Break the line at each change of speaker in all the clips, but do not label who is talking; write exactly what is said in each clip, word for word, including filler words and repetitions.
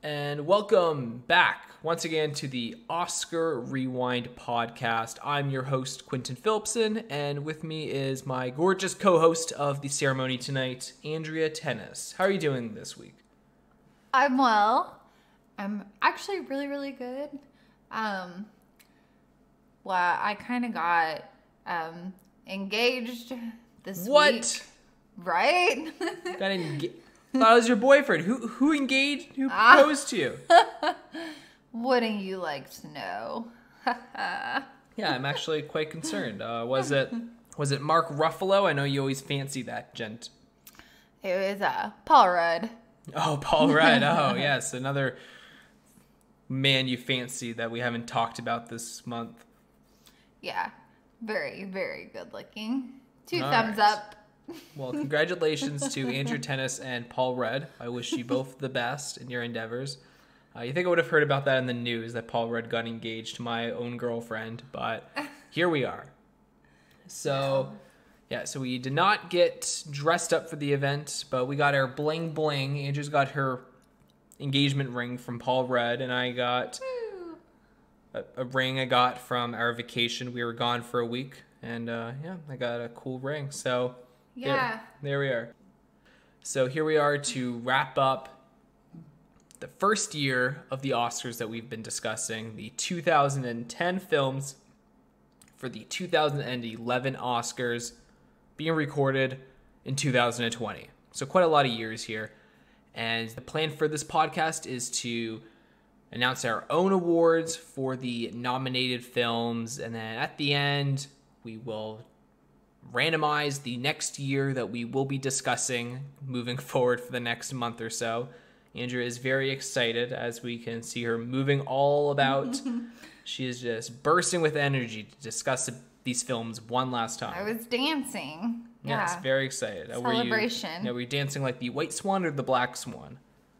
And welcome back once again to the Oscar Rewind podcast. I'm your host, Quentin Phillipson, and with me is my gorgeous co-host of the ceremony tonight, Andrea Tennis. How are you doing this week?
I'm well. I'm actually really, really good. Um, well, I kind of got um, engaged this
what?
week. What? Right?
Got engaged? Thought it was your boyfriend. Who who engaged? Who proposed to you?
Wouldn't you like to know?
Yeah, I'm actually quite concerned. Uh, was it was it Mark Ruffalo? I know you always fancy that gent.
It was uh, Paul Rudd.
Oh, Paul Rudd. Oh, yes, another man you fancy that we haven't talked about this month.
Yeah, very, very good looking. Two
All
thumbs
right.
up.
Well, congratulations to Andrew Tennis and Paul Rudd. I wish you both the best in your endeavors. Uh, you think I would have heard about that in the news, that Paul Rudd got engaged to my own girlfriend, but here we are. So, yeah, so we did not get dressed up for the event, but we got our bling bling. Andrew's got her engagement ring from Paul Rudd, and I got a, a ring I got from our vacation. We were gone for a week, and uh, yeah, I got a cool ring. So...
Yeah.
There, there we are. So here we are to wrap up the first year of the Oscars that we've been discussing, the two thousand ten films for the two thousand eleven Oscars being recorded in two thousand twenty. So quite a lot of years here. And the plan for this podcast is to announce our own awards for the nominated films. And then at the end, we will randomize the next year that we will be discussing moving forward for the next month or so. Andrea is very excited, as we can see her moving all about. She is just bursting with energy to discuss these films one last time.
I was dancing. Yeah.
Yes, very excited. Uh,
Celebration.
Were you, now, were you dancing like the white swan or the black swan?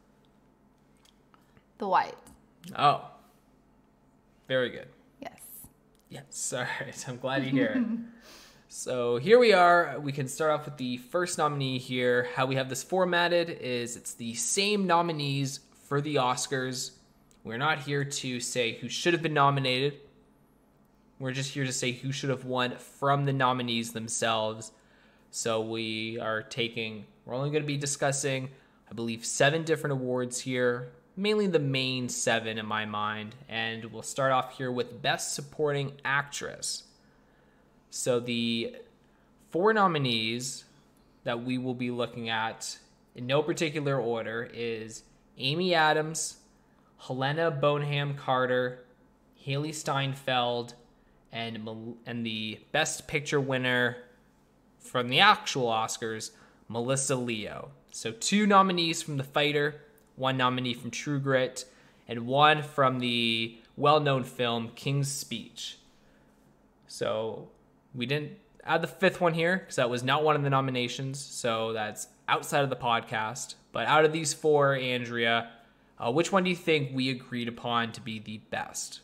The white.
Oh, very good.
Yes.
Yes, all right. I'm glad you hear it. So here we are. We can start off with the first nominee here. How we have this formatted is it's the same nominees for the Oscars. We're not here to say who should have been nominated. We're just here to say who should have won from the nominees themselves. So we are taking, we're only going to be discussing, I believe, seven different awards here. Mainly the main seven in my mind. And we'll start off here with Best Supporting Actress. So the four nominees that we will be looking at in no particular order is Amy Adams, Helena Bonham Carter, Haley Steinfeld, and and the Best Picture winner from the actual Oscars, Melissa Leo. So two nominees from The Fighter, one nominee from True Grit, and one from the well-known film King's Speech. So we didn't add the fifth one here because that was not one of the nominations. So that's outside of the podcast. But out of these four, Andrea, uh, which one do you think we agreed upon to be the best?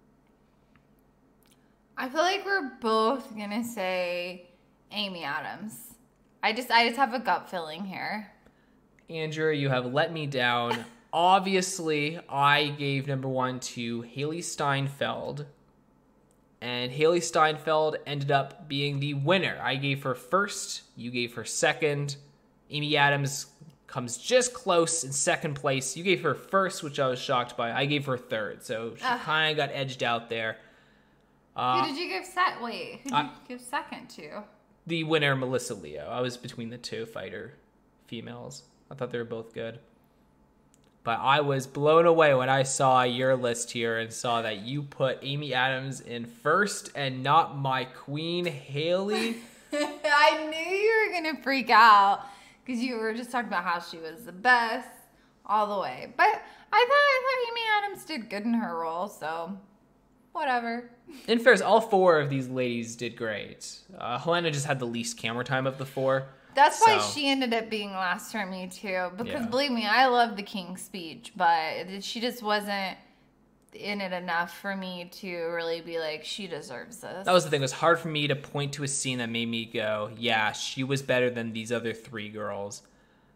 I feel like we're both going to say Amy Adams. I just I just have a gut feeling here.
Andrea, you have let me down. Obviously, I gave number one to Haley Steinfeld. And Haley Steinfeld ended up being the winner. I gave her first. You gave her second. Amy Adams comes just close in second place. You gave her first, which I was shocked by. I gave her third. So she kind of got edged out there. Uh,
who did you give set? Wait, who did
I,
you give second to?
The winner, Melissa Leo. I was between the two fighter females. I thought they were both good. But I was blown away when I saw your list here and saw that you put Amy Adams in first and not my queen, Haley.
I knew you were going to freak out because you were just talking about how she was the best all the way. But I thought, I thought Amy Adams did good in her role, so whatever.
In fairness, all four of these ladies did great. Uh, Helena just had the least camera time of the four.
That's
so.
why she ended up being last for me, too. Because,
Yeah.
believe me, I love the King's Speech, but she just wasn't in it enough for me to really be like, she deserves this.
That was the thing. It was hard for me to point to a scene that made me go, yeah, she was better than these other three girls.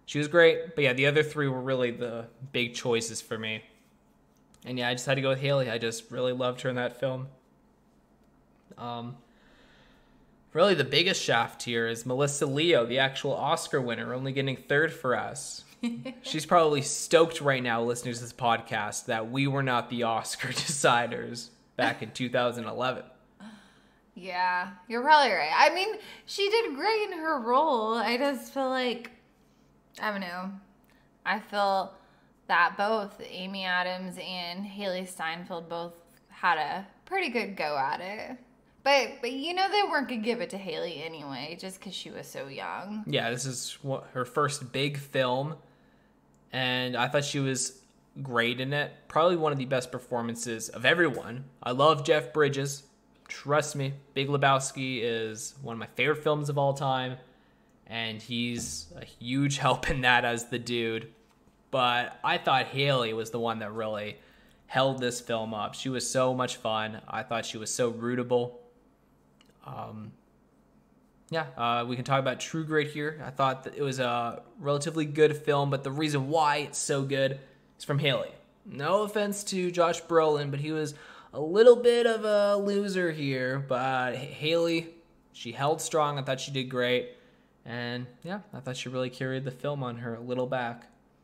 she was great. But yeah, the other three were really the big choices for me. And yeah, I just had to go with Haley. I just really loved her in that film. Um, really, the biggest shaft here is Melissa Leo, the actual Oscar winner, only getting third for us. She's probably stoked right now, listening to this podcast, that we were not the Oscar deciders back in two thousand eleven.
Yeah, you're probably right. I mean, she did great in her role. I just feel like, I don't know. I feel that both Amy Adams and Haley Steinfeld both had a pretty good go at it. But, but you know, they weren't going to give it to Haley anyway, just because she was so young.
Yeah, this is what, her first big film, and I thought she was great in it. Probably one of the best performances of everyone. I love Jeff Bridges. Trust me, Big Lebowski is one of my favorite films of all time, and he's a huge help in that as the dude. But I thought Haley was the one that really held this film up. She was so much fun. I thought she was so rootable. Um, yeah, uh, we can talk about True Grit here. I thought that it was a relatively good film, but the reason why it's so good is from Haley. No offense to Josh Brolin, but he was a little bit of a loser here. But Haley, she held strong. I thought she did great. And yeah, I thought she really carried the film on her little back.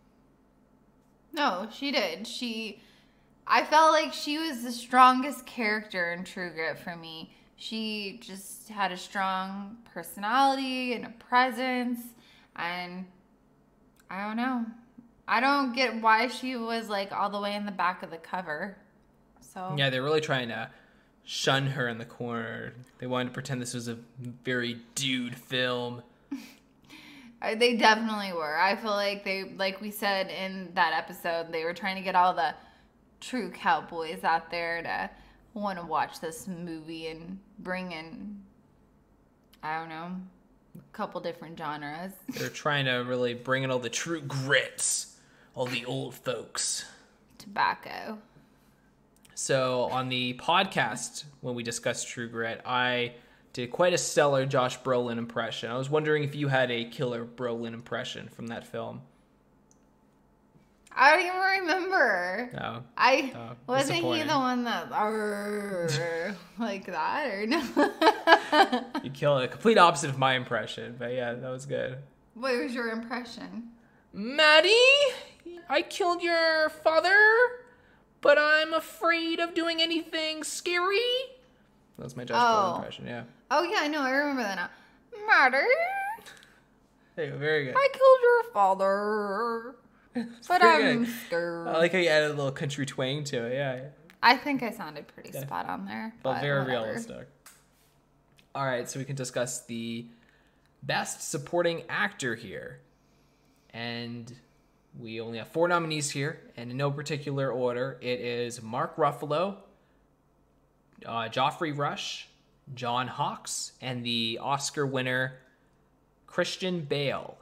No, she did. She, I felt like she was the strongest character in True Grit for me. She just had a strong personality and a presence, and I don't know. I don't get why she was like all the way in the back of the cover. So
yeah, they're really trying to shun her in the corner. They wanted to pretend this was a very dude film.
They definitely were. I feel like they, like we said in that episode, they were trying to get all the true cowboys out there to want to watch this movie and bring in, I don't know, a couple different genres.
They're trying to really bring in all the true grits, all the old folks.
Tobacco.
So on the podcast, when we discussed True Grit, I did quite a stellar Josh Brolin impression. I was wondering if you had a killer Brolin impression from that film.
I don't even remember.
No.
I
Oh,
wasn't he
disappointing.
the one that "Arr," like that or no?
You killed a complete opposite of my impression, but yeah, that was good.
What was your impression?
Maddie, I killed your father, but I'm afraid of doing anything scary. That was my Josh
Oh.
Brolin impression, yeah.
Oh yeah, I know. I remember that now. Murder.
There you go, very good.
I killed your father, but
pretty
I'm
good.
scared.
I like how you added a little country twang to it, yeah.
I think I sounded pretty
Yeah.
spot on there.
But
But
very
whatever.
realistic. All right, so we can discuss the best supporting actor here. And we only have four nominees here, and in no particular order. It is Mark Ruffalo, uh, Joffrey Rush, John Hawkes, and the Oscar winner, Christian Bale.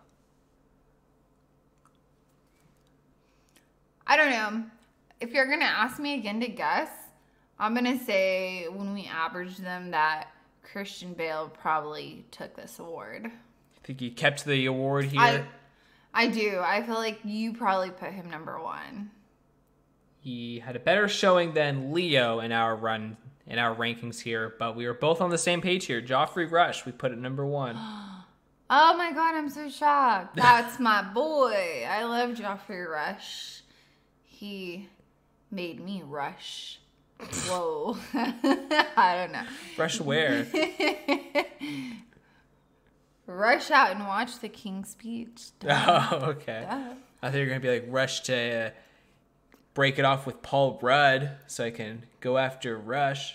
I don't know. If you're gonna ask me again to guess, I'm gonna say when we average them that Christian Bale probably took this award.
I think he kept the award here.
I, I do. I feel like you probably put him number one.
He had a better showing than Leo in our run, in our rankings here, but we were both on the same page here. Joffrey Rush, we put it number one.
Oh my god, I'm so shocked. That's my boy. I love Joffrey Rush. He made me rush. Whoa. I don't know.
Rush where?
Rush out and watch the King's Speech.
Oh, okay.
Duh.
I thought you were going to be like, Rush to uh, break it off with Paul Rudd so I can go after Rush.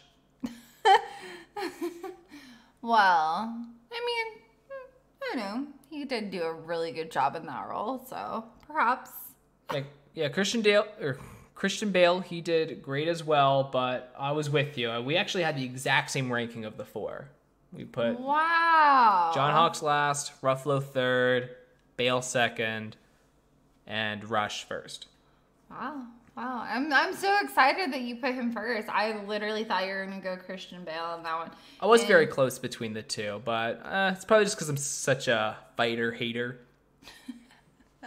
Well, I mean, I don't know. He did do a really good job in that role, so perhaps.
Like, yeah, Christian Dale or Christian Bale, he did great as well, but I was with you. We actually had the exact same ranking of the four. We put
Wow.
John Hawkes last, Ruffalo third, Bale second, and Rush first.
Wow. Wow. I'm I'm so excited that you put him first. I literally thought you were going to go Christian Bale on that one.
I was
And-
very close between the two, but uh, it's probably just because I'm such a fighter hater.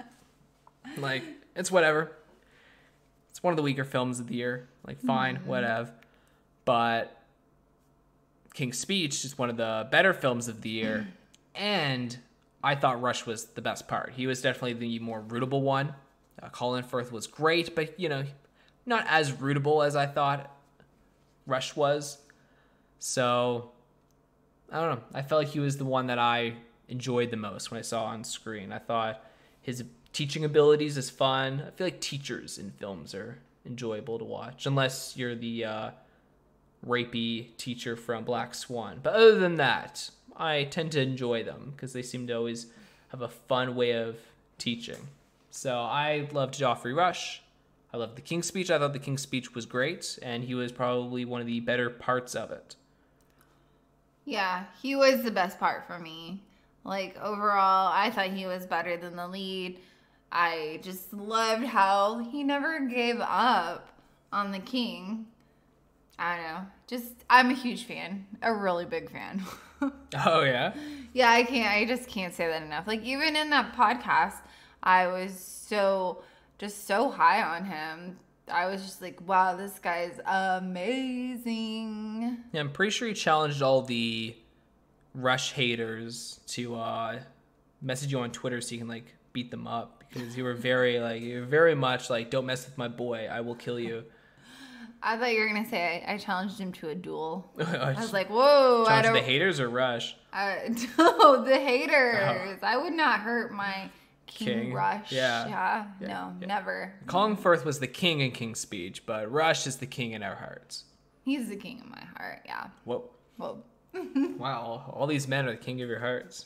Like, it's whatever. It's one of the weaker films of the year. Like, fine, mm-hmm. whatever. But King's Speech is one of the better films of the year. And I thought Rush was the best part. He was definitely the more rootable one. Uh, Colin Firth was great, but, you know, not as rootable as I thought Rush was. So, I don't know. I felt like he was the one that I enjoyed the most when I saw on screen. I thought his teaching abilities is fun. I feel like teachers in films are enjoyable to watch, unless you're the uh, rapey teacher from Black Swan. But other than that, I tend to enjoy them because they seem to always have a fun way of teaching. So I loved Geoffrey Rush. I loved the King's Speech. I thought the King's Speech was great, and he was probably one of the better parts of it.
Yeah, he was the best part for me. Like, overall, I thought he was better than the lead. I just loved how he never gave up on the king. I don't know. Just, I'm a huge fan. A really big fan.
Oh, yeah?
Yeah, I can't, I just can't say that enough. Like, even in that podcast, I was so, just so high on him. I was just like, wow, this guy's amazing.
Yeah, I'm pretty sure he challenged all the Rush haters to uh, message you on Twitter so you can, like, beat them up. Because you were very, like, you were very much like, don't mess with my boy. I will kill you.
I thought you were going to say I, I challenged him to a duel. I was like, whoa.
Challenge
I don't,
the haters or Rush?
Uh, no, the haters. Oh. I would not hurt my King, King. Rush. Yeah. yeah. yeah. No, yeah. never.
Colin Firth was the king in King's Speech, but Rush is the king in our hearts.
He's the king in my heart, yeah.
Whoa.
Whoa.
Wow, all these men are the king of your hearts.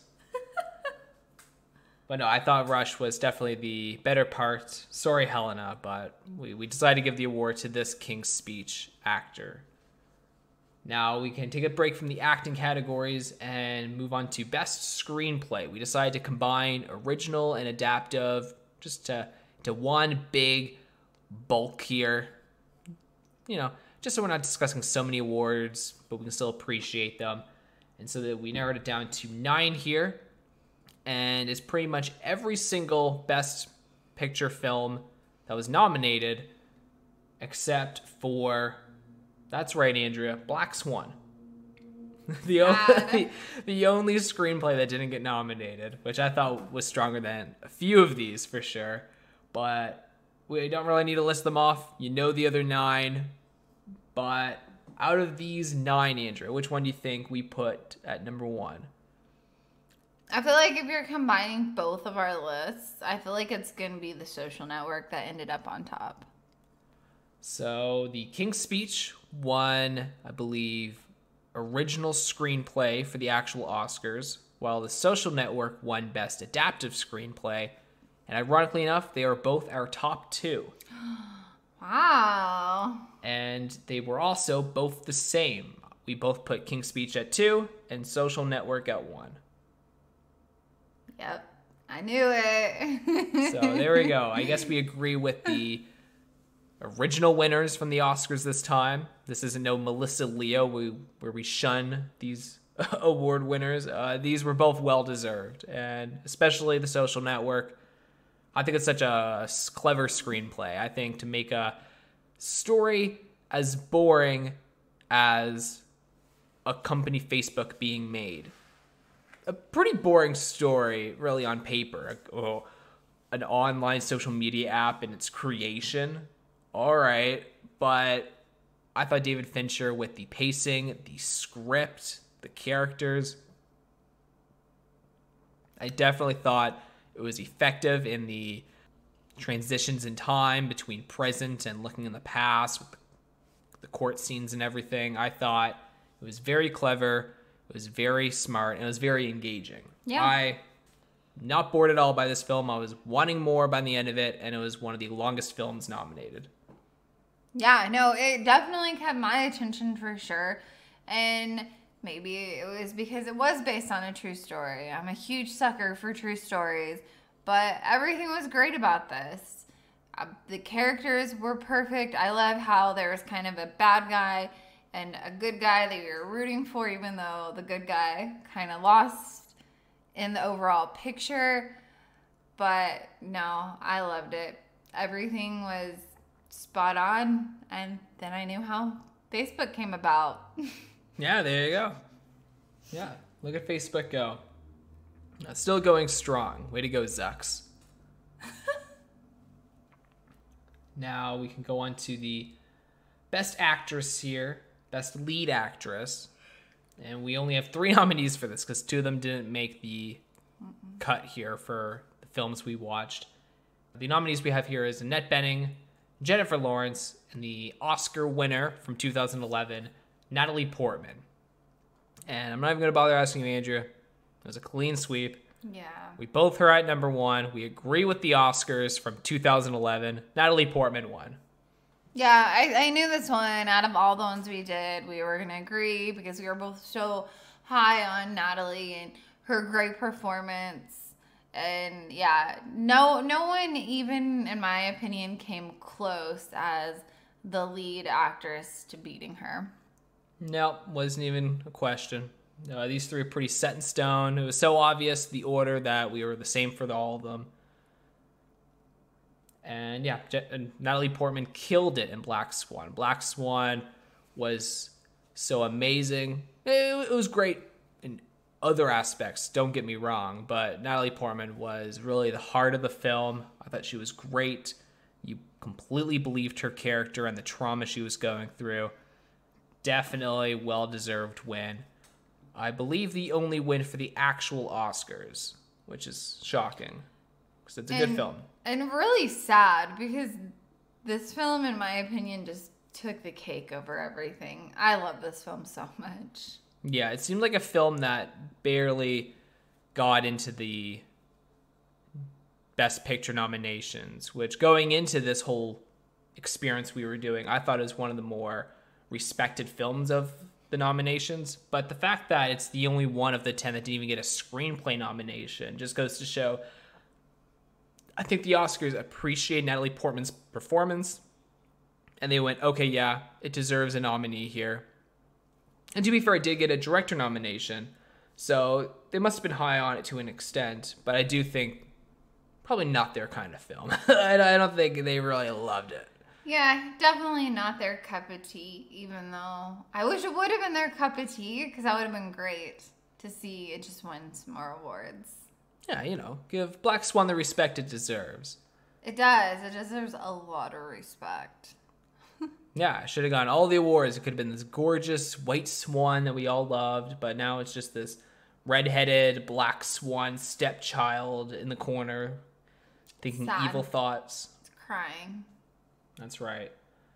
But no, I thought Rush was definitely the better part. Sorry, Helena, but we, we decided to give the award to this King's Speech actor. Now we can take a break from the acting categories and move on to best screenplay. We decided to combine original and adaptive just to, to one big bulk here. You know, just so we're not discussing so many awards, but we can still appreciate them. And so that we narrowed it down to nine here. And it's pretty much every single Best Picture film that was nominated, except for, that's right, Andrea, Black Swan. the, only, the only screenplay that didn't get nominated, which I thought was stronger than a few of these for sure. But we don't really need to list them off. You know the other nine. But out of these nine, Andrea, which one do you think we put at number one?
I feel like if you're combining both of our lists, I feel like it's going to be The Social Network that ended up on top.
So the King's Speech won, I believe, original screenplay for the actual Oscars, while The Social Network won Best Adaptive Screenplay. And ironically enough, they are both our top two.
Wow.
And they were also both the same. We both put King's Speech at two and Social Network at one.
Yep, I knew it.
So there we go. I guess we agree with the original winners from the Oscars this time. This isn't no Melissa Leo we, where we shun these award winners. Uh, these were both well-deserved, and especially The Social Network. I think it's such a clever screenplay. I think to make a story as boring as a company Facebook being made. A pretty boring story, really, on paper. Oh, an online social media app and its creation. All right. But I thought David Fincher, with the pacing, the script, the characters, I definitely thought it was effective in the transitions in time between present and looking in the past, with the court scenes and everything. I thought it was very clever. It was very smart, and it was very engaging.
Yeah.
I not bored at all by this film. I was wanting more by the end of it, and it was one of the longest films nominated.
Yeah, no, it definitely kept my attention for sure. And maybe it was because it was based on a true story. I'm a huge sucker for true stories, but everything was great about this. Uh, the characters were perfect. I love how there was kind of a bad guy and a good guy that you're rooting for, even though the good guy kind of lost in the overall picture. But no, I loved it. Everything was spot on. And then I knew how Facebook came about.
Yeah, there you go. Yeah, look at Facebook go. Uh, still going strong. Way to go, Zucks. Now we can go on to the best actress here, best lead actress. And we only have three nominees for this because two of them didn't make the Mm-mm. cut here for the films we watched. The nominees we have here is Annette Bening, Jennifer Lawrence, and the Oscar winner from two thousand eleven, Natalie Portman. And I'm not even going to bother asking you, Andrew. It was a clean sweep.
Yeah.
We both are at number one. We agree with the Oscars from two thousand eleven. Natalie Portman won.
Yeah, I, I knew this one. Out of all the ones we did, we were going to agree because we were both so high on Natalie and her great performance. And yeah, no, no one even, in my opinion, came close as the lead actress to beating her.
No, wasn't even a question. Uh, these three are pretty set in stone. It was so obvious, the order, that we were the same for the, all of them. And yeah, Je- and Natalie Portman killed it in Black Swan. Black Swan was so amazing. It, it was great in other aspects, don't get me wrong, but Natalie Portman was really the heart of the film. I thought she was great. You completely believed her character and the trauma she was going through. Definitely well-deserved win. I believe the only win for the actual Oscars, which is shocking because it's a
and,
good film.
And really sad because this film, in my opinion, just took the cake over everything. I love this film so much.
Yeah, it seemed like a film that barely got into the Best Picture nominations, which going into this whole experience we were doing, I thought it was one of the more respected films of the nominations. But the fact that it's the only one of the ten that didn't even get a screenplay nomination just goes to show, I think the Oscars appreciate Natalie Portman's performance, and they went, okay, yeah, it deserves a nominee here. And to be fair, it did get a director nomination, so they must have been high on it to an extent, but I do think probably not their kind of film. I don't think they really loved it.
Yeah, definitely not their cup of tea, even though I wish it would have been their cup of tea, because that would have been great to see it just win some more awards.
Yeah, you know, give Black Swan the respect it deserves.
It does. It deserves a lot of respect.
Yeah, it should have gotten all the awards. It could have been this gorgeous white swan that we all loved, but now it's just this redheaded black swan stepchild in the corner thinking
Sad.
Evil thoughts.
It's crying.
That's right.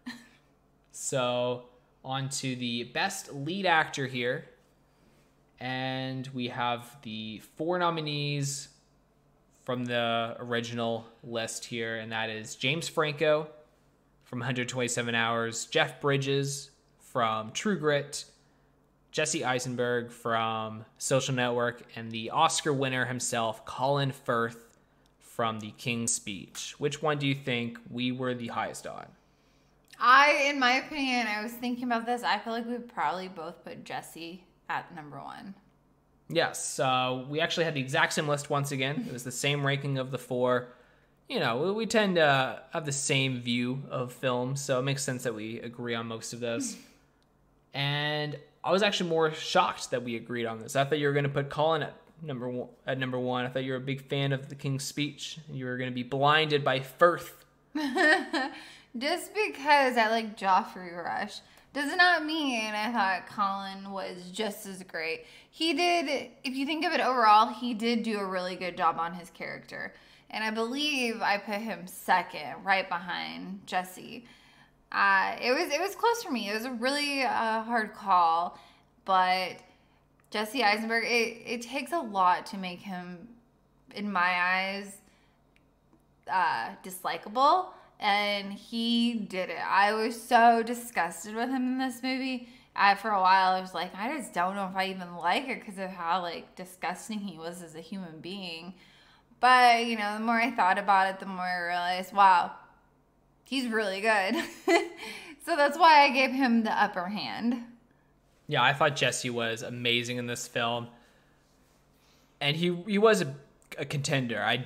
So, on to the best lead actor here. And we have the four nominees from the original list here, and that is James Franco from one hundred twenty-seven hours, Jeff Bridges from True Grit, Jesse Eisenberg from Social Network, and the Oscar winner himself, Colin Firth from The King's Speech. Which one do you think we were the highest on?
I, in my opinion, I was thinking about this. I feel like we probably both put Jesse at number one.
Yes, uh, we actually had the exact same list once again. It was the same ranking of the four. You know, we, we tend to have the same view of films, so it makes sense that we agree on most of this. And I was actually more shocked that we agreed on this. I thought you were going to put Colin at number one. At number one, I thought you were a big fan of The King's Speech. You were going to be blinded by Firth.
Just because I like Joffrey Rush does not mean I thought Colin was just as great. He did, if you think of it overall, he did do a really good job on his character. And I believe I put him second, right behind Jesse. Uh, it was it was close for me. It was a really uh, hard call, but Jesse Eisenberg, it, it takes a lot to make him, in my eyes, uh, dislikable. And he did it. I was so disgusted with him in this movie. I, for a while, I was like, I just don't know if I even like it because of how like disgusting he was as a human being. But, you know, the more I thought about it, the more I realized, wow, he's really good. So that's why I gave him the upper hand.
Yeah, I thought Jesse was amazing in this film. And he he was a, a contender. I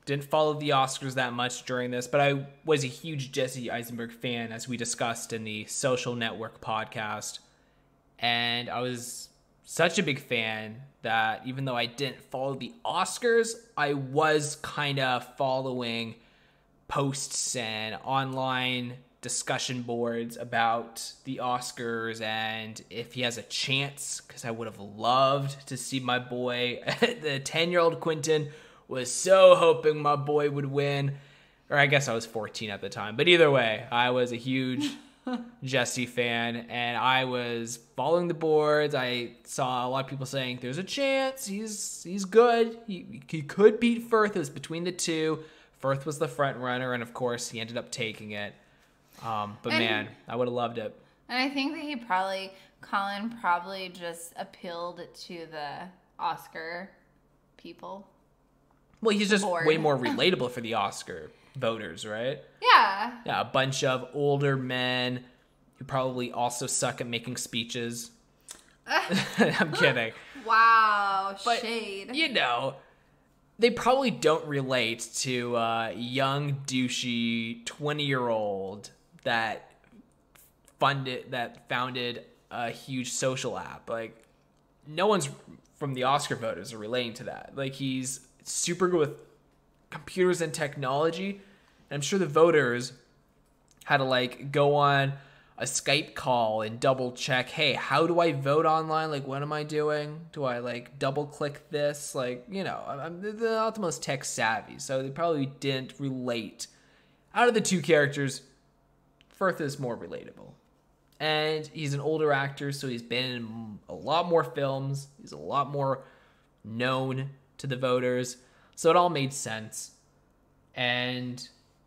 Didn't follow the Oscars that much during this, but I was a huge Jesse Eisenberg fan, as we discussed in the Social Network podcast. And I was such a big fan that even though I didn't follow the Oscars, I was kind of following posts and online discussion boards about the Oscars and if he has a chance, because I would have loved to see my boy, the ten-year-old Quentin, was so hoping my boy would win. Or I guess I was fourteen at the time. But either way, I was a huge Jesse fan, and I was following the boards. I saw a lot of people saying there's a chance, he's he's good, he, he could beat Firth. It was between the two. Firth was the front runner, and of course he ended up taking it. Um, but and, man, I would have loved it.
And I think that he probably, Colin probably just appealed to the Oscar people.
Well, he's just board. way more relatable for the Oscar voters, right?
Yeah.
Yeah, a bunch of older men who probably also suck at making speeches. I'm kidding.
Wow,
but,
shade.
You know, they probably don't relate to a young, douchey twenty-year-old that funded, that founded a huge social app. Like, no one's from the Oscar voters are relating to that. Like, he's super good with computers and technology. And I'm sure the voters had to, like, go on a Skype call and double check, hey, how do I vote online? Like, what am I doing? Do I, like, double click this? Like, you know, I'm the not the most tech savvy, so they probably didn't relate. Out of the two characters, Firth is more relatable. And he's an older actor, so he's been in a lot more films. He's a lot more known to the voters. So it all made sense. And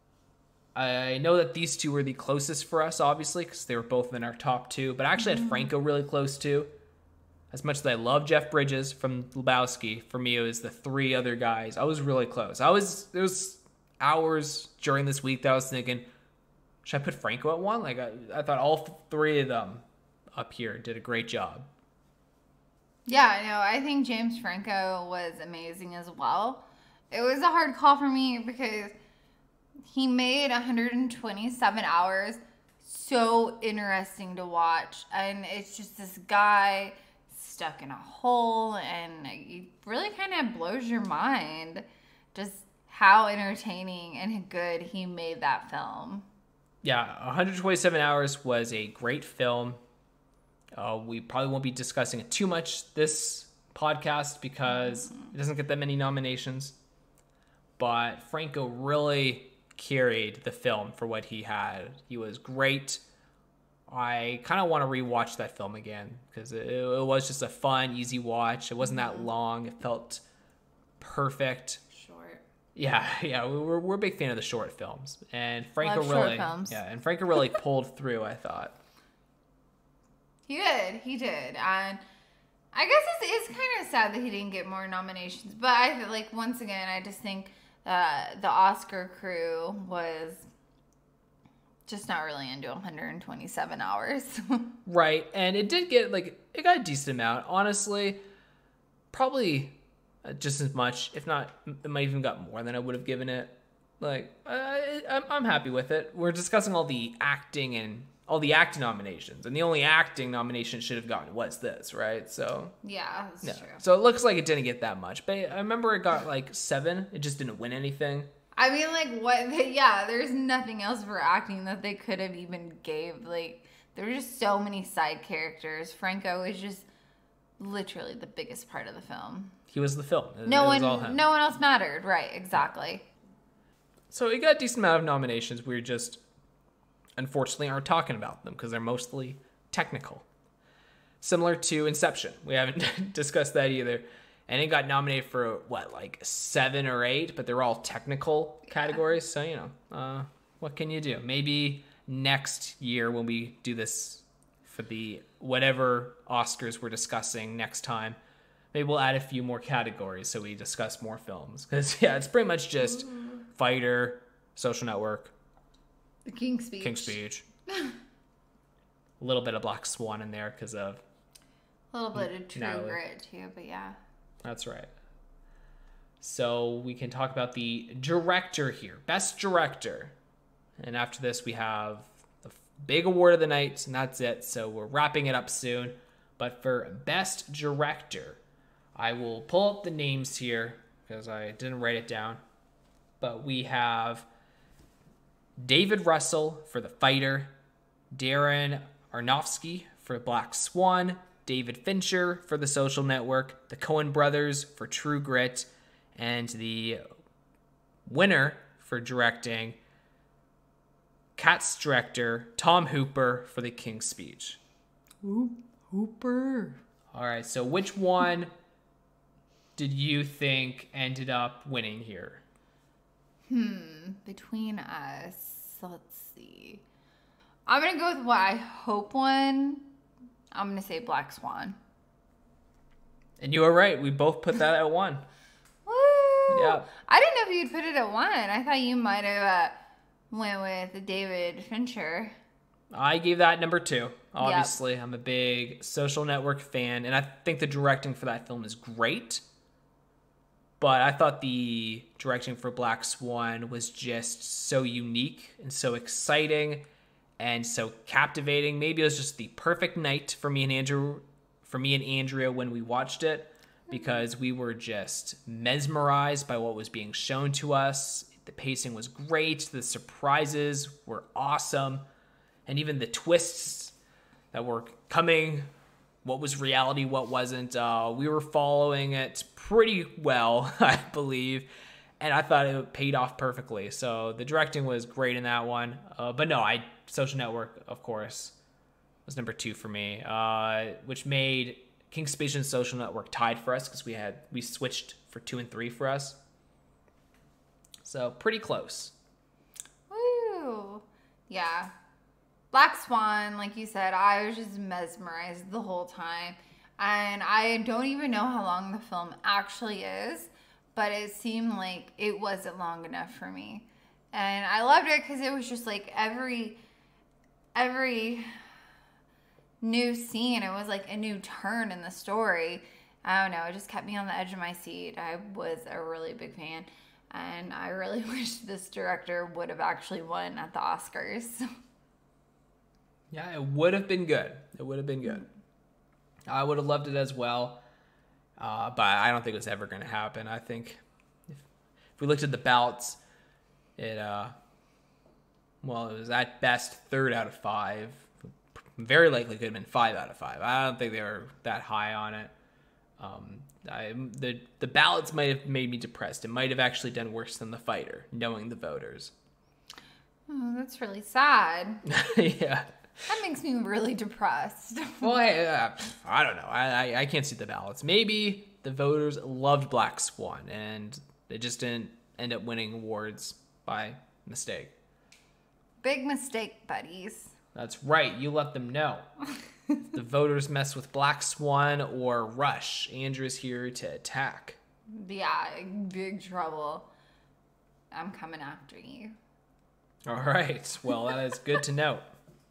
I know that these two were the closest for us, obviously, because they were both in our top two. But I actually had Franco really close, too. As much as I love Jeff Bridges from Lebowski, for me, it was the three other guys. I was really close. I was, there was hours during this week that I was thinking, should I put Franco at one? Like, I, I thought all three of them up here did a great job.
Yeah, no, I think James Franco was amazing as well. It was a hard call for me because he made one hundred twenty-seven hours so interesting to watch. And it's just this guy stuck in a hole, and it really kind of blows your mind just how entertaining and good he made that film.
Yeah, one hundred twenty-seven hours was a great film. Uh, we probably won't be discussing it too much this podcast because mm-hmm. it doesn't get that many nominations. But Franco really carried the film for what he had. He was great. I kind of want to rewatch that film again because it, it was just a fun, easy watch. It wasn't mm-hmm. that long. It felt perfect. Yeah, yeah, we're we're a big fan of the short films, and Franco
Love
really,
short films.
yeah, and Franco really pulled through. I thought
he did, he did, and I guess it's, it's kind of sad that he didn't get more nominations. But I like once again, I just think uh, the Oscar crew was just not really into one hundred twenty-seven hours.
Right, and it did get like it got a decent amount, honestly, probably. Uh, just as much, if not, it might even got more than I would have given it. Like, I, I'm, I'm happy with it. We're discussing all the acting and all the acting nominations, and the only acting nomination it should have gotten was this, right? So
yeah, that's yeah. true.
So it looks like it didn't get that much, but I remember it got like seven. It just didn't win anything.
I mean, like what? They, yeah, there's nothing else for acting that they could have even gave. Like there were just so many side characters. Franco was just literally the biggest part of the film.
He was the film.
No one, no one else mattered. Right, exactly.
So it got a decent amount of nominations. We just, unfortunately, aren't talking about them because they're mostly technical. Similar to Inception. We haven't discussed that either. And it got nominated for, what, like seven or eight? But they're all technical yeah. categories. So, you know, uh, what can you do? Maybe next year when we do this for the whatever Oscars we're discussing next time, maybe we'll add a few more categories so we discuss more films. Because, yeah, it's pretty much just Ooh. Fighter, Social Network.
The King's Speech.
King's Speech. A little bit of Black Swan in there because of...
A little bit of True Grit, too, but yeah.
That's right. So we can talk about the director here. Best director. And after this, we have the big award of the night, and that's it. So we're wrapping it up soon. But for best director, I will pull up the names here because I didn't write it down. But we have David Russell for The Fighter, Darren Aronofsky for Black Swan, David Fincher for The Social Network, the Coen brothers for True Grit, and the winner for directing, Cats director Tom Hooper for The King's Speech.
Ooh, Hooper.
All right, so which one did you think ended up winning here?
Hmm, between us, let's see. I'm going to go with what I hope won. I'm going to say Black Swan.
And you were right. We both put that at one.
Woo!
Yeah.
I didn't know if you'd put it at one. I thought you might have uh, went with David Fincher.
I gave that number two. Obviously, yep. I'm a big Social Network fan, and I think the directing for that film is great. But I thought the directing for Black Swan was just so unique and so exciting and so captivating. Maybe it was just the perfect night for me and Andrew, for me and Andrea when we watched it, because we were just mesmerized by what was being shown to us. The pacing was great. The surprises were awesome. And even the twists that were coming, what was reality, what wasn't, uh, we were following it pretty well, I believe. And I thought it paid off perfectly. So the directing was great in that one. Uh, but no, I Social Network, of course, was number two for me, uh, which made King's Speech and Social Network tied for us because we had we switched for two and three for us. So pretty close.
Woo! Yeah. Black Swan, like you said, I was just mesmerized the whole time. And I don't even know how long the film actually is, but it seemed like it wasn't long enough for me. And I loved it because it was just like every every new scene, it was like a new turn in the story. I don't know, it just kept me on the edge of my seat. I was a really big fan, and I really wish this director would have actually won at the Oscars.
Yeah, it would have been good. It would have been good. I would have loved it as well, uh, but I don't think it was ever going to happen. I think if, if we looked at the ballots, it, uh, well, it was at best third out of five. Very likely could have been five out of five. I don't think they were that high on it. Um, I, the the ballots might have made me depressed. It might have actually done worse than The Fighter, knowing the voters.
Oh, that's really sad.
Yeah.
That makes me really depressed.
Well, I, uh, I don't know. I, I I can't see the ballots. Maybe the voters loved Black Swan, and they just didn't end up winning awards by mistake.
Big mistake, buddies.
That's right. You let them know. If the voters mess with Black Swan or Rush, Andrew's here to attack.
Yeah, big trouble. I'm coming after you.
All right. Well, that is good to know.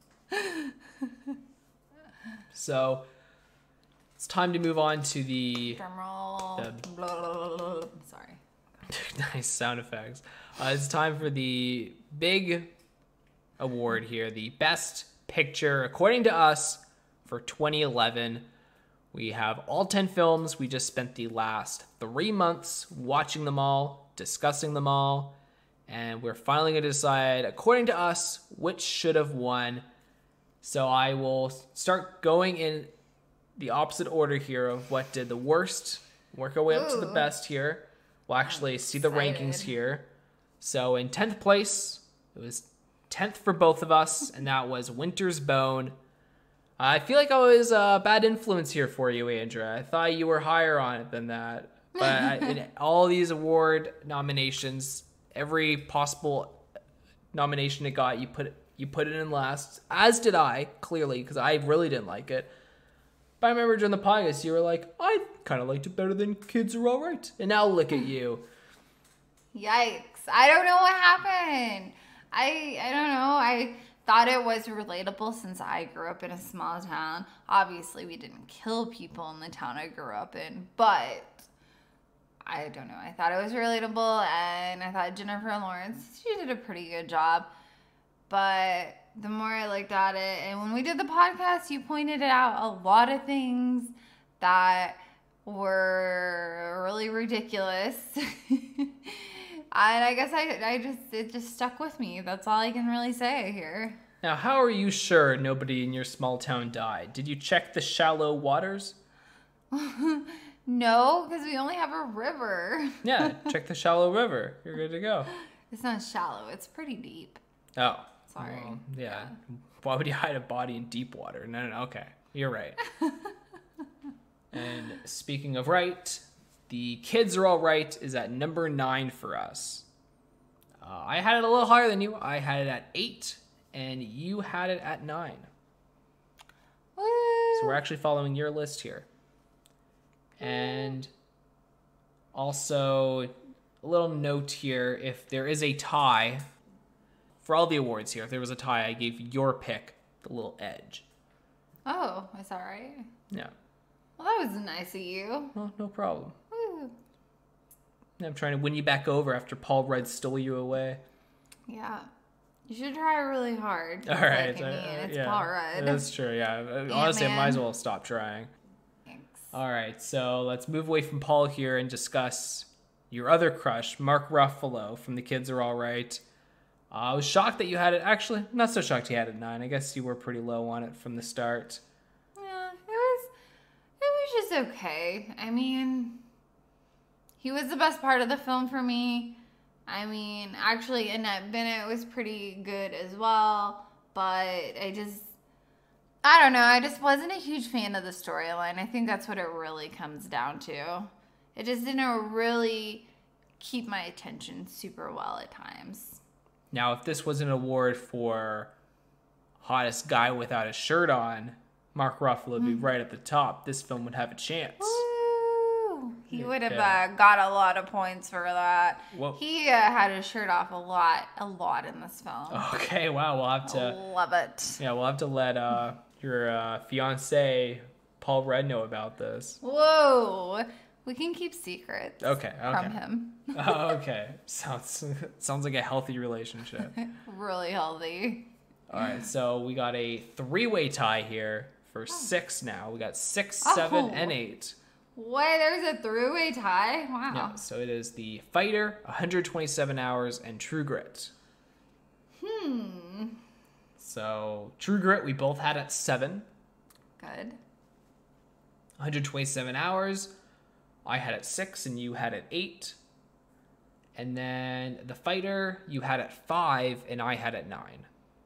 So it's time to move on to the,
Drumroll.
the
Blah, blah, blah, blah. Sorry.
nice sound effects. Uh, it's time for the big award here, the Best Picture, according to us, for twenty eleven. We have all ten films. We just spent the last three months watching them all, discussing them all, and we're finally going to decide, according to us, which should have won. So I will start going in the opposite order here of what did the worst, work our way up to the best here. We'll actually see the rankings here. So in tenth place, it was tenth for both of us, and that was Winter's Bone. I feel like I was a bad influence here for you, Andrea. I thought you were higher on it than that. But in all these award nominations, every possible nomination it got, you put it You put it in last, as did I, clearly, because I really didn't like it. But I remember during the podcast, you were like, I kind of liked it better than Kids Are Alright. And now look at you.
Yikes. I don't know what happened. I I don't know. I thought it was relatable since I grew up in a small town. Obviously, we didn't kill people in the town I grew up in, but I don't know. I thought it was relatable, and I thought Jennifer Lawrence, she did a pretty good job. But the more I looked at it, and when we did the podcast, you pointed out a lot of things that were really ridiculous. And I guess I, I just, it just stuck with me. That's all I can really say here.
Now, how are you sure nobody in your small town died? Did you check the shallow waters?
No, because we only have a river.
Yeah, check the shallow river. You're good to go.
It's not shallow. It's pretty deep.
Oh.
Sorry.
Well, yeah. yeah. Why would you hide a body in deep water? No, no, no. Okay. You're right. And speaking of right, the Kids Are All Right is at number nine for us. Uh, I had it a little higher than you. I had it at eight, and you had it at nine.
Woo.
So we're actually following your list here. And also, a little note here, if there is a tie, for all the awards here, if there was a tie, I gave your pick the little edge.
Oh, is that right?
Yeah.
Well, that was nice of you.
Well, no problem.
Woo.
I'm trying to win you back over after Paul Rudd stole you away.
Yeah. You should try really hard.
All right.
Like, I mean,
uh,
it's
yeah.
Paul Rudd.
That's true, yeah. Honestly, I might as well stop trying.
Thanks.
All right, so let's move away from Paul here and discuss your other crush, Mark Ruffalo from The Kids Are All Right. Uh, I was shocked that you had it. Actually, not so shocked you had it nine. I guess you were pretty low on it from the start.
Yeah, it was, it was just okay. I mean, he was the best part of the film for me. I mean, actually, Annette Bennett was pretty good as well, but I just, I don't know, I just wasn't a huge fan of the storyline. I think that's what it really comes down to. It just didn't really keep my attention super well at times.
Now, if this was an award for hottest guy without a shirt on, Mark Ruffalo would be mm-hmm. right at the top. This film would have a chance.
Woo! He would have uh, got a lot of points for that. Whoa. He uh, had his shirt off a lot, a lot in this film.
Okay, wow. We'll have to
love it.
Yeah, we'll have to let uh, your uh, fiance Paul Rudd know about this.
Whoa! We can keep secrets.
Okay, okay.
From him.
Oh, okay. Sounds sounds like a healthy relationship.
Really healthy.
All right, so we got a three-way tie here for oh. six now. We got six, seven, oh. and eight.
What? There's a three-way tie? Wow.
Yeah, so it is The Fighter, one hundred twenty-seven hours, and True Grit.
Hmm.
So True Grit, we both had at seven.
Good.
one hundred twenty-seven hours, I had at six, and you had at eight. And then The Fighter, you had at five, and I had at nine.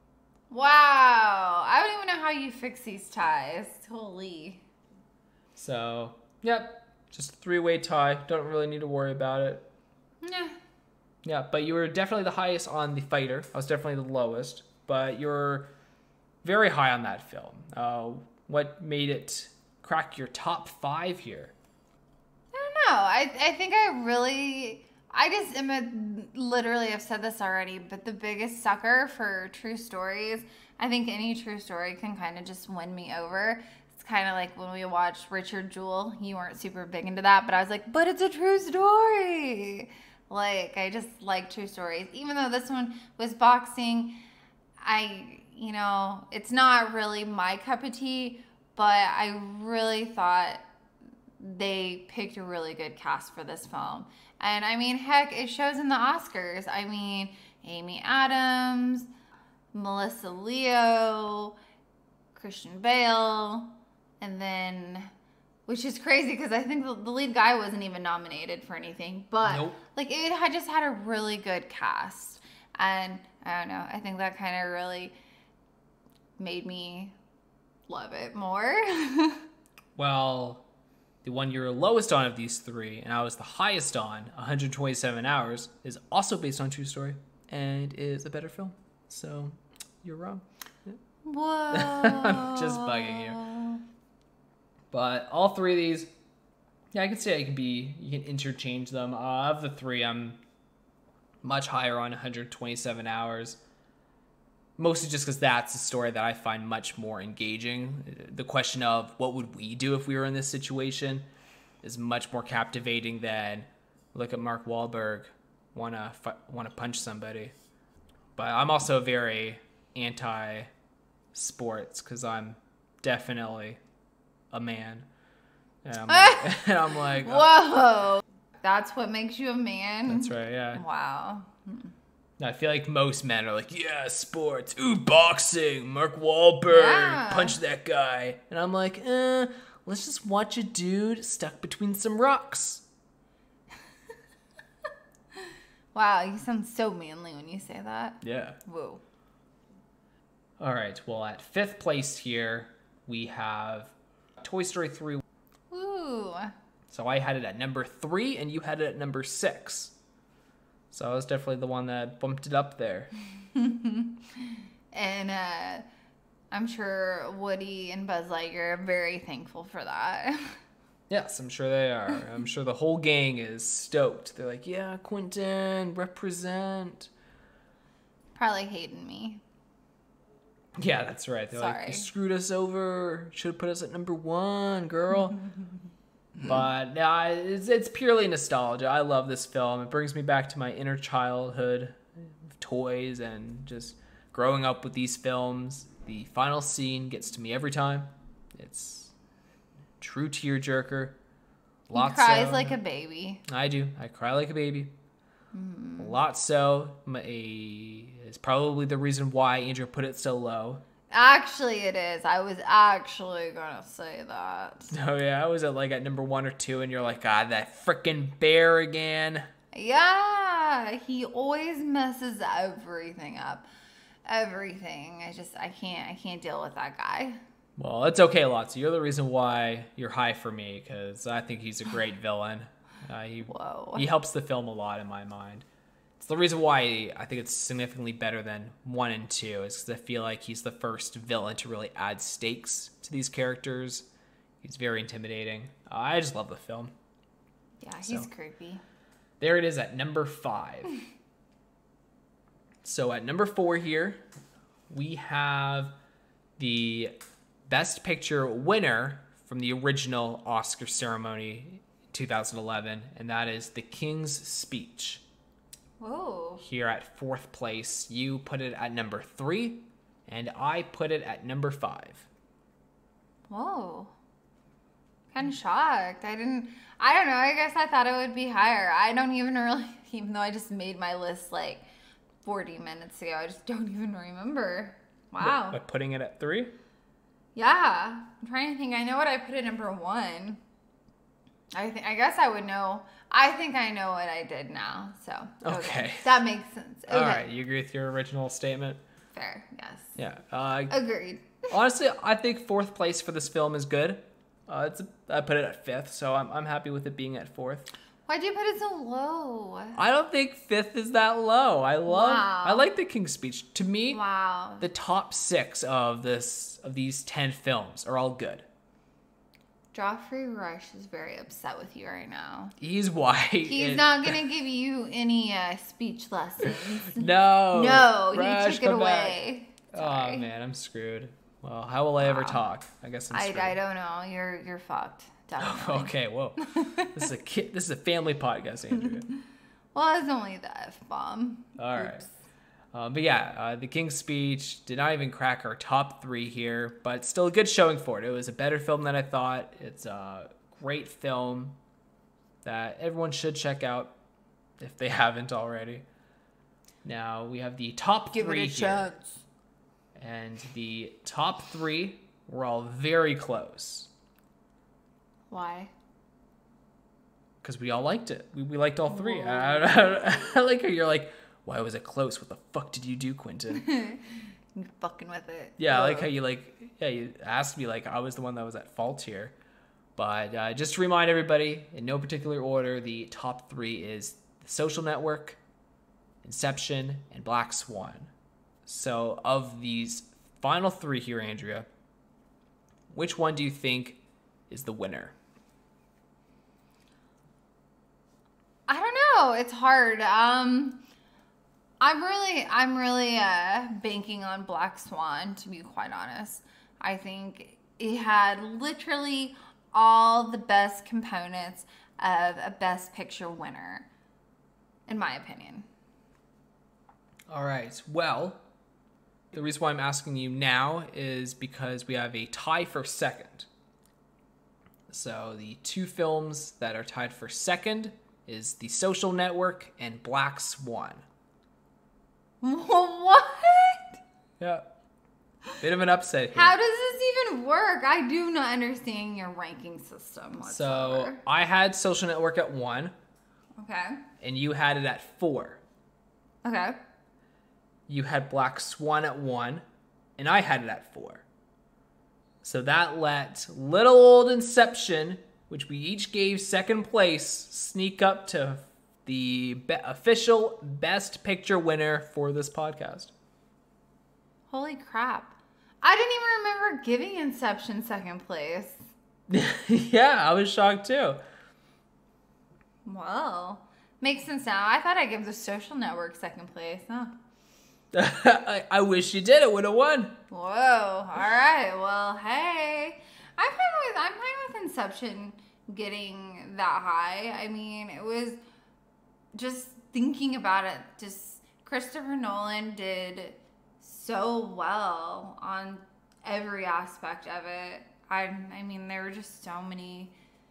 Wow. I don't even know how you fix these ties. Holy.
So, yep, just a three-way tie. Don't really need to worry about it.
Nah.
Yeah, but you were definitely the highest on The Fighter. I was definitely the lowest, but you're very high on that film. Uh, what made it crack your top five here?
I don't know. I I think I really... I just am a, literally, I've said this already, but the biggest sucker for true stories. I think any true story can kind of just win me over. It's kind of like when we watched Richard Jewell. You weren't super big into that, but I was like, but it's a true story. Like, I just like true stories. Even though this one was boxing, I, you know, it's not really my cup of tea, but I really thought they picked a really good cast for this film. And I mean, heck, it shows in the Oscars. I mean, Amy Adams, Melissa Leo, Christian Bale, and then, which is crazy because I think the, the lead guy wasn't even nominated for anything. But,
nope.
like, it had just had a really good cast. And I don't know, I think that kind of really made me love it more.
Well... The one you're lowest on of these three, and I was the highest on, one hundred twenty-seven hours, is also based on true story and is a better film. So, you're wrong.
Whoa.
I'm just bugging you. But all three of these, yeah, I can say I can be, you can interchange them. Uh, of the three, I'm much higher on one hundred twenty-seven hours. Mostly just because that's a story that I find much more engaging. The question of what would we do if we were in this situation is much more captivating than look at Mark Wahlberg want to want to punch somebody. But I'm also very anti-sports because I'm definitely a man. And I'm like, and I'm like
whoa. That's what makes you a man?
That's right, yeah.
Wow.
I feel like most men are like, yeah, sports. Ooh, boxing. Mark Wahlberg.
Yeah.
Punch that guy. And I'm like, eh, let's just watch a dude stuck between some rocks.
Wow, you sound so manly when you say that.
Yeah.
Whoa.
All right, well, at fifth place here, we have Toy Story three.
Ooh.
So I had it at number three, and you had it at number six. So I was definitely the one that bumped it up there.
And uh, I'm sure Woody and Buzz Lightyear are very thankful for that.
Yes, I'm sure they are. I'm sure the whole gang is stoked. They're like, yeah, Quentin, represent.
Probably hating me.
Yeah, that's right. They're like,
Sorry.
you screwed us over. Should have put us at number one, girl. But nah, it's, it's purely nostalgia. I love this film. It brings me back to my inner childhood of toys and just growing up with these films. The final scene gets to me every time. It's true tearjerker.
He cries like a baby.
I do. I cry like a baby. Mm. Lotso is probably the reason why Andrew put it so low.
Actually, it is. I was actually gonna say that.
Oh yeah, I was at like at number one or two, and you're like, God, that freaking bear again.
Yeah, he always messes everything up. Everything. I just, I can't, I can't deal with that guy.
Well, it's okay, Lotso. You're the reason why you're high for me, because I think he's a great villain. Uh, he,
Whoa.
He helps the film a lot in my mind. It's the reason why I think it's significantly better than one and two, is because I feel like he's the first villain to really add stakes to these characters. He's very intimidating. Uh, I just love the film.
Yeah, he's
So,
creepy.
there it is at number five. So at number four here, we have the Best Picture winner from the original Oscar ceremony two thousand eleven, and that is The King's Speech.
Whoa.
Here at fourth place, you put it at number three, and I put it at number five.
Whoa. Kind of shocked. I didn't, I don't know. I guess I thought it would be higher. I don't even really, even though I just made my list like forty minutes ago, I just don't even remember. Wow.
But putting it at three?
Yeah. I'm trying to think. I know what I put at number one. I think, I guess I would know. I think I know what I did now. So, okay.
Okay.
That makes sense. Okay.
All right. You agree with your original statement?
Fair. Yes.
Yeah. Uh,
Agreed.
honestly, I think fourth place for this film is good. Uh, it's a, I put it at fifth, so I'm I'm happy with it being at fourth.
Why'd you put it so low?
I don't think fifth is that low. I love.
Wow.
I like The King's Speech. To me,
Wow.
the top six of this of these ten films are all good.
Joffrey Rush is very upset with you right now.
He's white.
He's
and-
not going to give you any uh, speech lessons.
No.
No,
Rush,
he took it
come back.
away.
Oh
Sorry.
man, I'm screwed. Well, how will I ever
Wow.
talk? I guess I'm
I,
screwed.
I don't know. You're you're fucked. Definitely.
Okay, whoa. This is a kid. This is a family podcast, Andrea.
Well, it's only the F bomb.
All right. Um, but yeah, uh, The King's Speech did not even crack our top three here, but still a good showing for it. It was a better film than I thought. It's a great film that everyone should check out if they haven't already. Now we have the top
Give
three
it a
here.
chance.
And the top three were all very close
Why?
because we all liked it. We, we liked all three. I, I, I like how you're like, why was it close? What the fuck did you do, Quentin?
You're fucking with it.
Yeah, I like
Ugh.
how you like, yeah, you asked me like I was the one that was at fault here. But uh, just to remind everybody, in no particular order, the top three is The Social Network, Inception, and Black Swan. So of these final three here, Andrea, which one do you think is the winner?
I don't know. It's hard. Um, I'm really, I'm really uh, banking on Black Swan, to be quite honest. I think it had literally all the best components of a Best Picture winner, in my opinion.
All right. Well, the reason why I'm asking you now is because we have a tie for second. So the two films that are tied for second is The Social Network and Black Swan.
What?
Yeah. Bit of an upset here.
How does this even work? I do not understand your ranking system whatsoever.
So I had Social Network at one.
Okay.
And you had it at four.
Okay.
You had Black Swan at one, and I had it at four. So that let little old Inception, which we each gave second place, sneak up to the be- official Best Picture winner for this podcast.
Holy crap. I didn't even remember giving Inception second place.
Yeah, I was shocked too.
Well, makes sense now. I thought I'd give The Social Network second place. Huh.
I, I wish you did. It would have won.
Whoa. All right. Well, hey. I'm fine with I'm fine with Inception getting that high. I mean, it was just thinking about it. Just Christopher Nolan did so well on every aspect of it. I I mean, there were just so many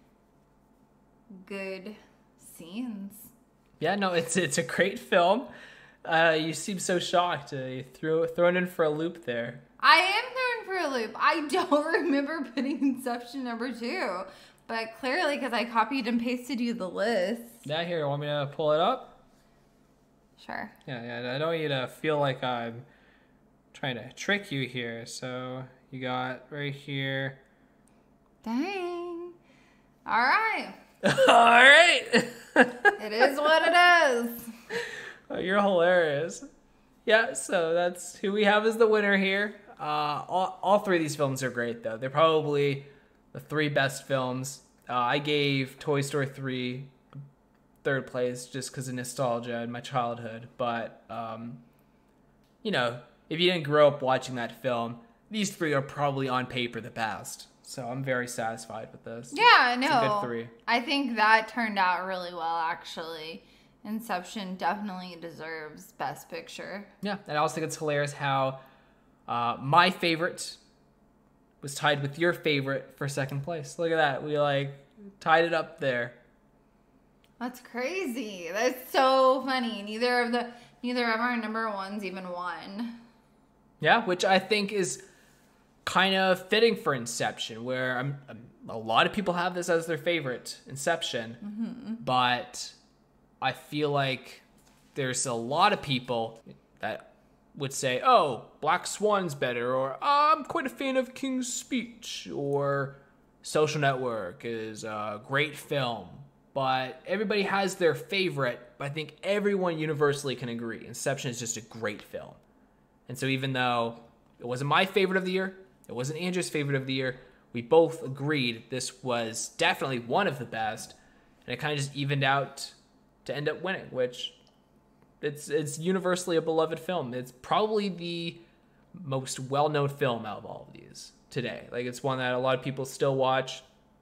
good scenes.
Yeah, no, it's it's a great film. Uh, you seem so shocked. Uh, you threw thrown in for a loop there.
I am thrown for a loop. I don't remember putting Inception number two, but clearly because I copied and pasted you the list.
Yeah, here, you want me to pull it up?
Sure.
Yeah, yeah. I don't want you to feel like I'm trying to trick you here. So you got right here.
Dang. All right.
All right.
It is what it is.
Oh, you're hilarious. Yeah, so that's who we have as the winner here. Uh, all, all three of these films are great, though. They're probably the three best films. Uh, I gave Toy Story three third place just because of nostalgia and my childhood. But, um, you know, if you didn't grow up watching that film, these three are probably on paper the best. So I'm very satisfied with this.
Yeah, no.
It's a good three.
I think that turned out really well, actually. Inception definitely deserves Best Picture.
Yeah, and I also think it's hilarious how uh, my favorite was tied with your favorite for second place. Look at that. We, like, tied it up there.
That's crazy. That's so funny. Neither of the neither of our number ones even won.
Yeah, which I think is kind of fitting for Inception, where I'm, I'm, a lot of people have this as their favorite, Inception, mm-hmm. but I feel like there's a lot of people that would say, oh, Black Swan's better, or oh, I'm quite a fan of King's Speech, or Social Network is a great film. But everybody has their favorite, but I think everyone universally can agree Inception is just a great film. And so even though it wasn't my favorite of the year, it wasn't Andrew's favorite of the year, we both agreed this was definitely one of the best, and it kind of just evened out to end up winning, which it's it's universally a beloved film. It's probably the most well-known film out of all of these today. Like, it's one that a lot of people still watch.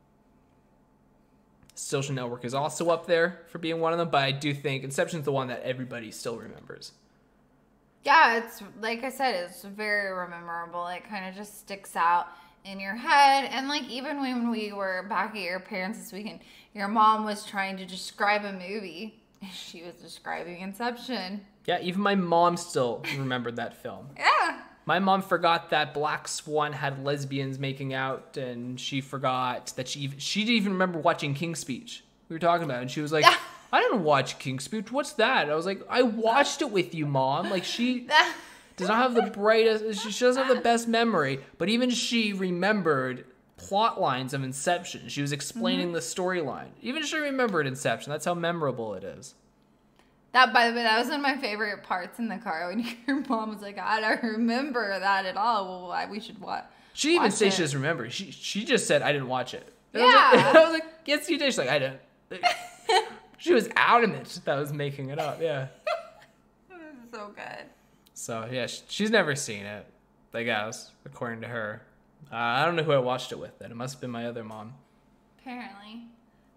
Social Network is also up there for being one of them, but I do think Inception's the one that everybody still remembers.
Yeah, it's like I said, it's very memorable. It kind of just sticks out in your head. And like even when we were back at your parents' this weekend, your mom was trying to describe a movie. She was describing Inception.
Yeah, even my mom still remembered that film.
Yeah.
My mom forgot that Black Swan had lesbians making out, and she forgot that she even, she didn't even remember watching King's Speech. We were talking about it, and she was like, I didn't watch King's Speech. What's that? I was like, I watched it with you, Mom. Like, she does not have the brightest, she doesn't have the best memory, but even she remembered plot lines of Inception. She was explaining mm-hmm. the storyline. Even she remembered Inception. That's how memorable it is.
That, by the way, that was one of my favorite parts in the car when your mom was like, I don't remember that at all. Well, why we should watch.
She didn't even say
it.
she doesn't remember. She she just said, I didn't watch it. And
yeah.
I was, like, I was like, yes, you did. She's like, I didn't. She was adamant that I was making it up. Yeah.
So good.
So, yeah, she's never seen it, I guess, according to her. Uh, I don't know who I watched it with then. It must have been my other mom.
Apparently.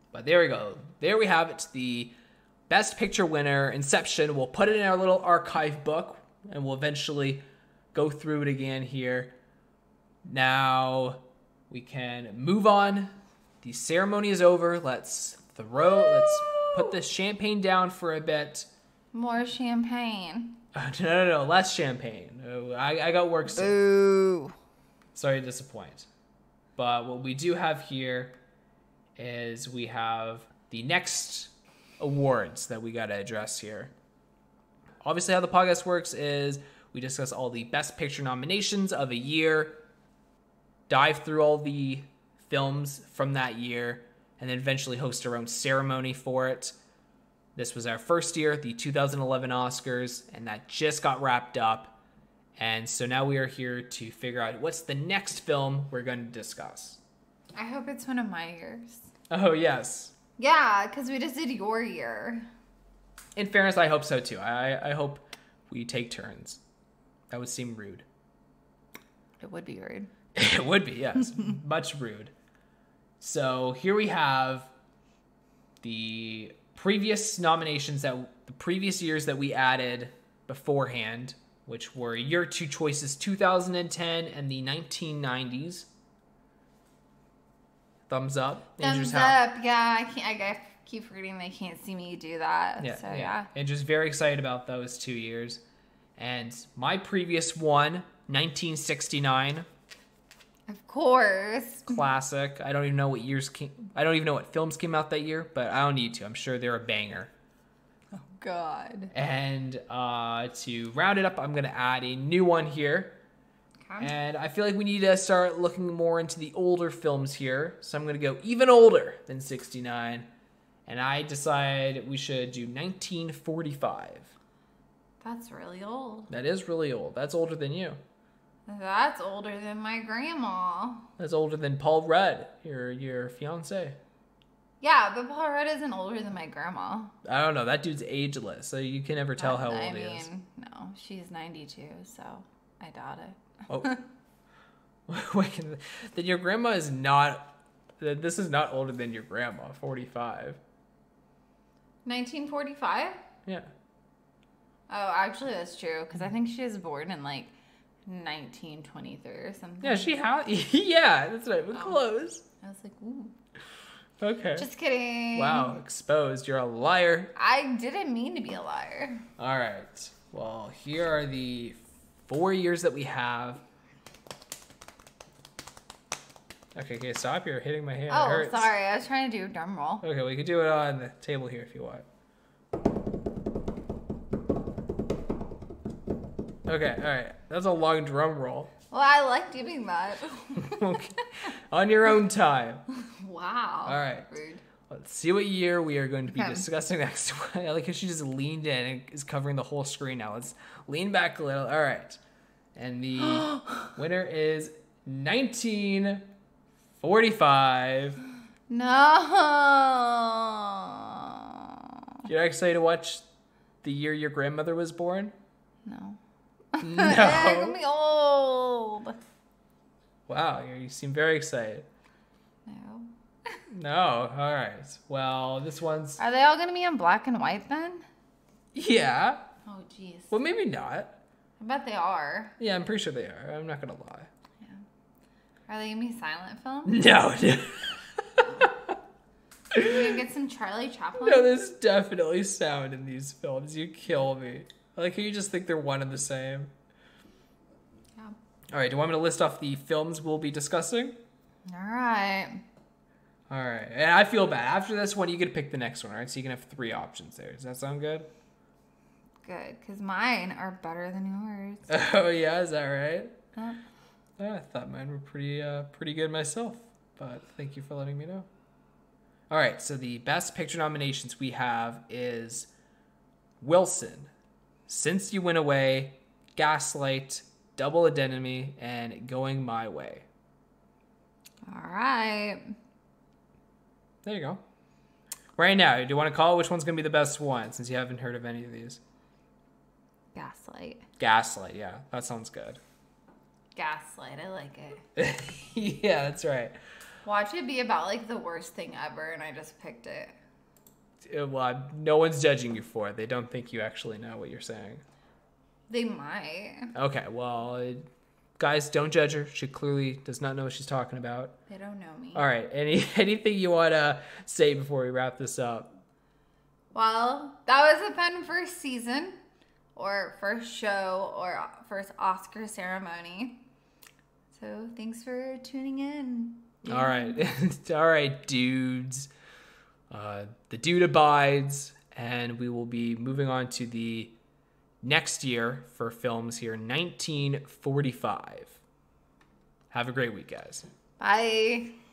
But there we go. There we have it. The Best Picture winner, Inception. We'll put it in our little archive book, and we'll eventually go through it again here. Now we can move on. The ceremony is over. Let's throw, let's put the champagne down for a bit.
More champagne.
Uh, no, no, no, less champagne. Oh, I, I got work soon.
Boo.
Sorry to disappoint. But what we do have here is we have the next awards that we got to address here. Obviously, how the podcast works is we discuss all the Best Picture nominations of a year, dive through all the films from that year, and then eventually host our own ceremony for it. This was our first year, the two thousand eleven Oscars, and that just got wrapped up. And so now we are here to figure out what's the next film we're going to discuss.
I hope it's one of my years.
Oh, yes.
Yeah, because we just did your year.
In fairness, I hope so too. I, I hope we take turns. That would seem rude.
It would be rude.
It would be, yes. Much rude. So here we have the previous nominations, that the previous years that we added beforehand, which were your two choices, two thousand ten and the nineteen nineties. Thumbs up.
Thumbs up. Yeah, I can't. I keep forgetting they can't see me do that.
Yeah,
so
yeah.
yeah.
And just very excited about those two years. And my previous one, nineteen sixty-nine.
Of course.
Classic. I don't even know what years came. I don't even know what films came out that year, but I don't need to. I'm sure they're a banger.
Oh God.
And uh, to round it up, I'm gonna add a new one here.
Okay.
And I feel like we need to start looking more into the older films here. So I'm gonna go even older than sixty-nine. And I decide we should do nineteen forty-five.
That's really old.
That is really old. That's older than you.
That's older than my grandma.
That's older than Paul Rudd, your your fiance.
Yeah, but Paul Rudd isn't older than my grandma.
I don't know. That dude's ageless, so you can never tell how
I
old
mean,
he is.
no, she's ninety-two, so I doubt it.
Oh, wait. Then your grandma is not. This is not older than your grandma. forty-five.
nineteen forty-five?
Yeah.
Oh, actually, that's true, because I think she was born in like nineteen twenty-three or something.
Yeah, she has. Yeah, that's right. We're
Oh.
close.
I was like, ooh.
Okay.
Just kidding.
Wow, exposed. You're a liar.
I didn't mean to be a liar.
All right. Well, here are the four years that we have. Okay, okay, stop. You're hitting my hand. It
Oh,
hurts.
sorry. I was trying to do a drum roll.
Okay, we could do it on the table here if you want. Okay, all right. That's a long drum roll.
Well, I like doing that.
Okay. On your own time.
Wow.
All right.
Rude.
Let's see what year we are going to be
Okay.
discussing next. I like how she just leaned in and is covering the whole screen now. Let's lean back a little. All right. And the winner is nineteen forty-five.
No.
You're excited to watch the year your grandmother was born?
No.
No.
They're gonna be old.
Wow, you seem very excited.
No.
No, all right. Well, this one's...
Are they all gonna be in black and white then?
Yeah.
Oh, jeez.
Well, maybe not.
I bet they are.
Yeah, I'm pretty sure they are. I'm not going to lie.
Are they gonna be silent film?
No.
Are we gonna get some Charlie Chaplin?
No, there's definitely sound in these films. You kill me. I like how you just think they're one and the same.
Yeah.
All right, do you want me to list off the films we'll be discussing?
All right.
All right. And I feel bad. After this one, you get to pick the next one, all right? So you can have three options there. Does that sound good?
Good, because mine are better than yours.
Oh, yeah? Is that right?
Huh?
Yeah, I thought mine were pretty, uh, pretty good myself. But thank you for letting me know. All right, so the Best Picture nominations we have is Wilson, Since You Went Away, Gaslight, Double Indemnity, and Going My Way.
All right.
There you go. Right now, do you want to call it? Which one's going to be the best one, since you haven't heard of any of these?
Gaslight.
Gaslight, yeah. That sounds good.
Gaslight. I like it.
Yeah, that's right.
Watch it be about like the worst thing ever, and I just picked it.
Uh, Well, no one's judging you for it. They don't think you actually know what you're saying.
They might.
Okay, well, it, guys, don't judge her. She clearly does not know what she's talking about.
They don't know me.
All right, any anything you want to say before we wrap this up?
Well, that was a fun first season, or first show, or first Oscar ceremony. So thanks for tuning in.
All right, all right, dudes. Uh, the dude abides, and we will be moving on to the next year for films here, nineteen forty-five. Have a great week, guys.
Bye.